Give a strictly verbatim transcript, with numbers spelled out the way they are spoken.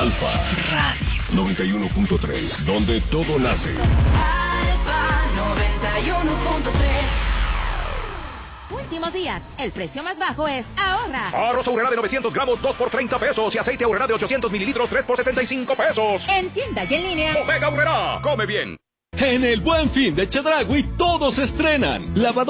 Alfa Radio noventa y uno punto tres, donde todo nace. Alfa noventa y uno punto tres. Últimos días, el precio más bajo es ahorra. Arroz Aurrera de novecientos gramos, dos por treinta pesos. Y aceite Aurrera de ochocientos mililitros, tres por setenta y cinco pesos. En tienda y en línea. Bodega Aurrera, come bien. En el Buen Fin de Chedraui todos estrenan. Lavadora